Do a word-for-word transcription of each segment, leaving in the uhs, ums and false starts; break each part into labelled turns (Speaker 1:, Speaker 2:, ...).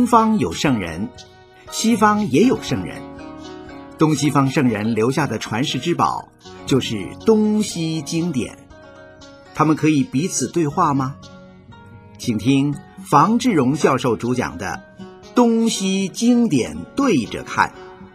Speaker 1: 东方有圣人，西方也有圣人。东西方圣人留下的传世之宝，就是东西经典。他们可以彼此对话吗？请听房志荣教授主讲的《东西经典对着看》。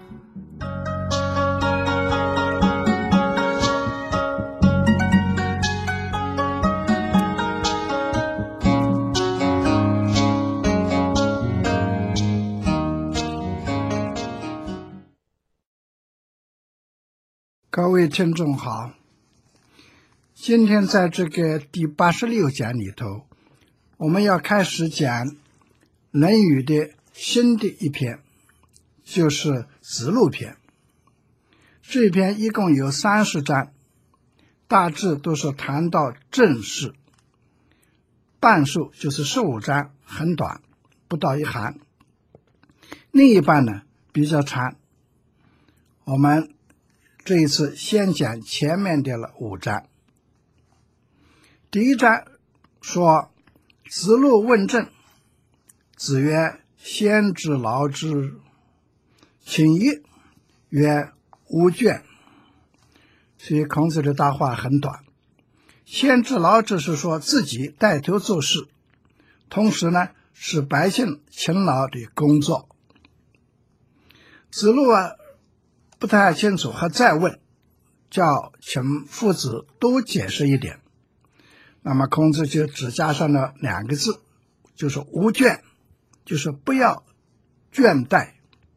Speaker 2: 各位听众好，今天在这个第八十六讲里头，我们要开始讲《论语》的新的一篇，就是子路篇。这一篇一共有三十章，大致都是谈到政事，半数就是十五章，很短，不到一行。另一半呢比较长，我们这一次先讲前面的了五章。第一章说子路问政，子曰：先知劳之，请益。曰：无倦。所以孔子的大话很短。先知劳之是说自己带头做事，同时呢是百姓勤劳的工作。子路啊不太清楚，还再问，叫请父子多解释一点。那么孔子就只加上了两个字，就是无倦，就是不要倦怠。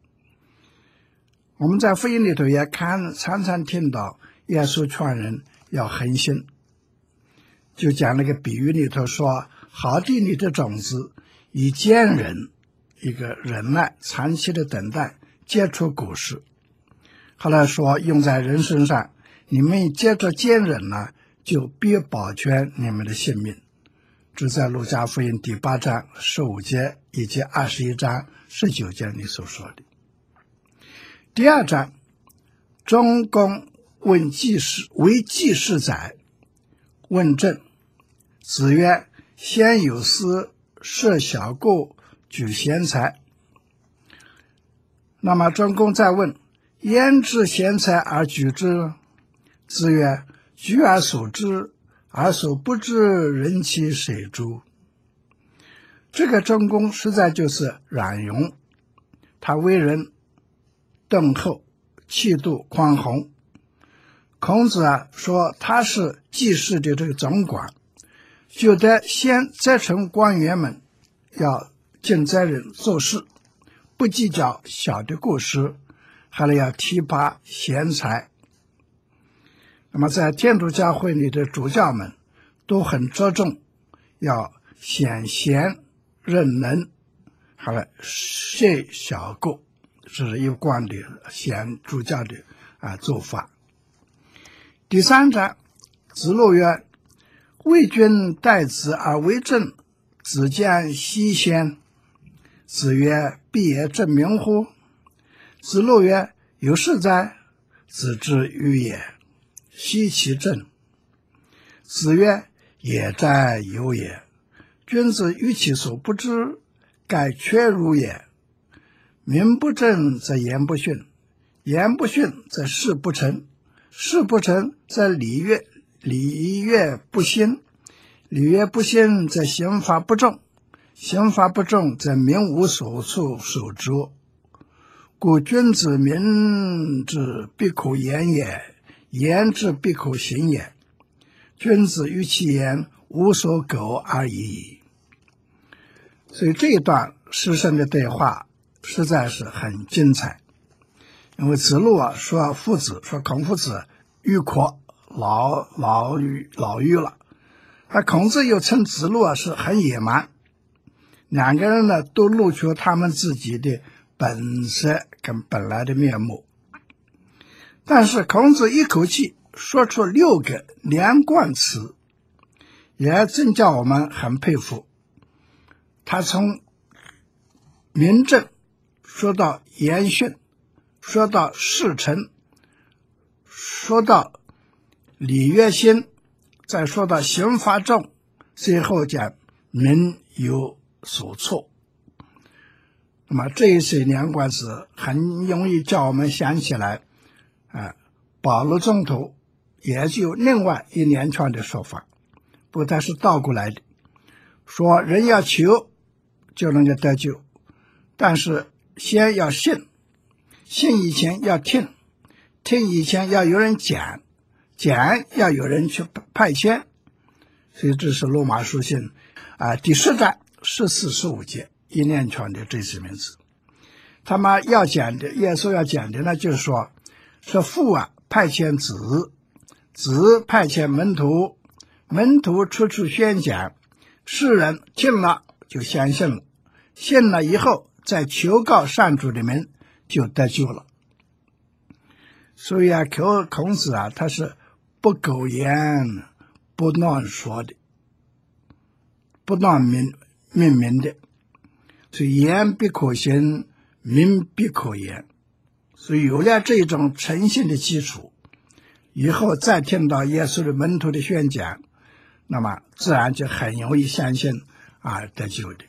Speaker 2: 我们在福音里头也看常常听到耶稣劝人要恒心，就讲那个比喻里头说，好地里的种子以坚忍，一个忍耐长期的等待结出果实。后来说用在人身上，你们接着坚忍呢，就必保全你们的性命。这在路加福音第八章十五节以及二十一章十九节里所说的。第二章，中公问季氏，为季氏载，问政。子曰：先有司，设小过，举贤才。那么中公再问，焉知贤才而举之？子曰：举而所知，而所不知，人其谁诸？这个中公实在就是冉雍，他为人敦厚，气度宽宏。孔子啊说他是季氏的这个总管，就得先责成官员们要尽责任做事，不计较小的过失，还要提拔贤才。那么在天主教会里的主教们都很着重要显贤任能，还有设小过，这是一贯的显主教的啊做法。第三章，子路曰：为君待子而为政，子将奚先？子曰：必也正名乎？子路曰：有事哉？子之与也。奚其正？子曰：也哉有也。君子于其所不知，盖缺如也。名不正则言不逊，言不逊则事不成，事不成则礼乐礼乐不兴，礼乐不兴则刑罚不重，刑罚不重则民无所处所着。故君子明之必可言也，言之必可行也。君子于其言无所苟而已矣。所以这一段师生的对话实在是很精彩。因为子路啊说父子，说孔夫子迂阔，老老愚老愚了，而孔子又称子路啊是很野蛮。两个人呢都露出他们自己的本色跟本来的面目。但是孔子一口气说出六个连贯词，也真叫我们很佩服。他从明正说到言训，说到事成，说到礼乐兴，再说到刑罚重，最后讲民有所措。 那么这一些连贯词很容易叫我们想起来啊，保罗宗徒也就另外一连串的说法，不过它是倒过来的，说人要求就能够得救，但是先要信，信以前要听，听以前要有人讲，讲要有人去派遣。所以这是罗马书信啊第十章十四十五节一连串的这些名字。他们要讲的，耶稣要讲的呢，就是说是父啊派遣子，子派遣门徒，门徒处处宣讲，世人听了就相信了，信了以后再求告上主的名就得救了。所以啊，孔子啊，他是不苟言不乱说的，不乱命命名的，所以言必可行，名必可言。所以有了这种诚信的基础，以后再听到耶稣的门徒的宣讲，那么自然就很容易相信而得救的。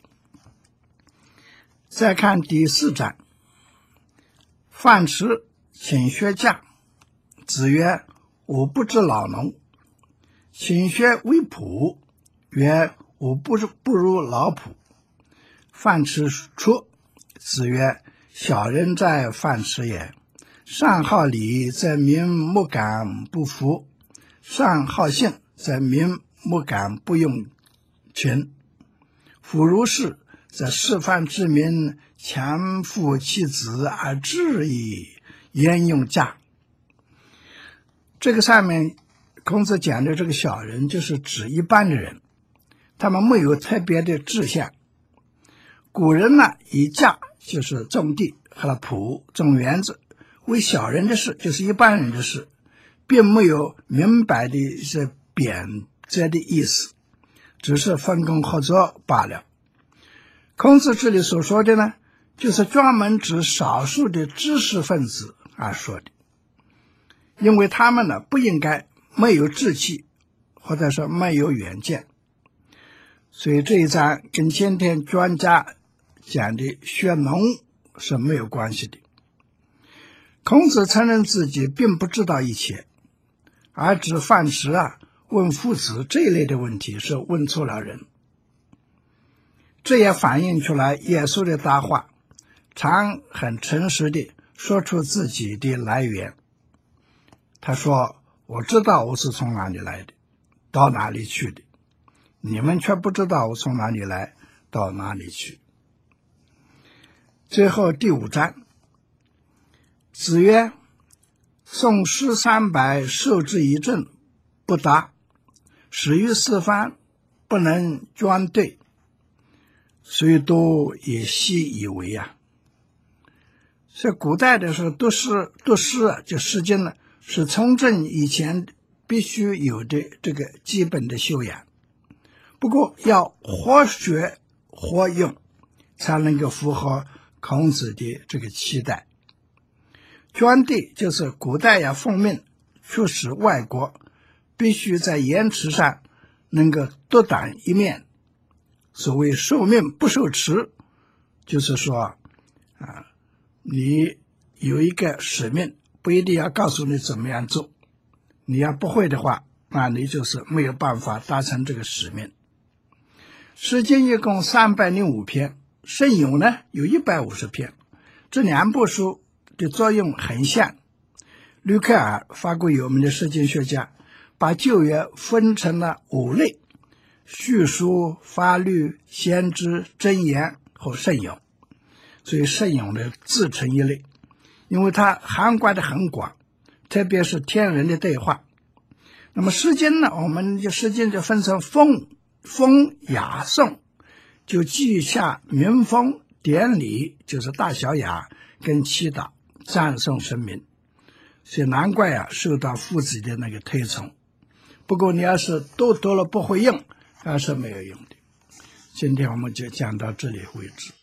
Speaker 2: 再看第四章，樊迟请学驾，子曰：我不知老农。请学为仆，曰：我不不如老仆。樊迟出，子曰：小人在樊迟也。上好礼，则民莫敢不服；上好信，则民莫敢不用情。夫如是，则示范之民强父其子而治矣，焉用驾？这个上面孔子讲的这个小人，就是指一般的人，他们没有特别的志向。古人呢，以驾就是种地和圃种园子为小人的事，就是一般人的事，并没有明白的一些贬谪的意思，只是分工合作罢了。孔子这里所说的呢，就是专门指少数的知识分子而说的，因为他们呢不应该没有志气，或者说没有远见。所以这一章跟今天专家讲的学农是没有关系的。孔子承认自己并不知道一切，而指樊迟啊问父子这一类的问题是问错了人。这也反映出来耶稣的答话常很诚实地说出自己的来源。他说：我知道我是从哪里来的，到哪里去的，你们却不知道我从哪里来，到哪里去。最后第五章，子曰：宋诗三百，受之以政，不达；始于四方，不能专对，虽多也习以为啊。所以古代的时候读诗读诗啊，就诗经呢，是从政以前必须有的这个基本的修养，不过要活学活用，才能够符合孔子的这个期待。捐地就是古代要奉命出使外国，必须在言辞上能够独当一面。所谓受命不受辞，就是说啊，你有一个使命，不一定要告诉你怎么样做，你要不会的话，那你就是没有办法达成这个使命。诗经一共三百零五篇，圣咏呢有一百五十篇，这两部书的作用很像。吕克尔，法国有名的诗经学家，把旧约分成了五类：叙述、法律、先知、箴言和圣咏。所以圣咏的自成一类，因为它涵盖的很广，特别是天人的对话。那么诗经呢，我们就诗经就分成风、风、雅、颂，就记下民风、典礼，就是大小雅跟祈祷、赞颂神明。所以难怪啊，受到父子的那个推崇。不过你要是都读了不会用，那是没有用的。今天我们就讲到这里为止。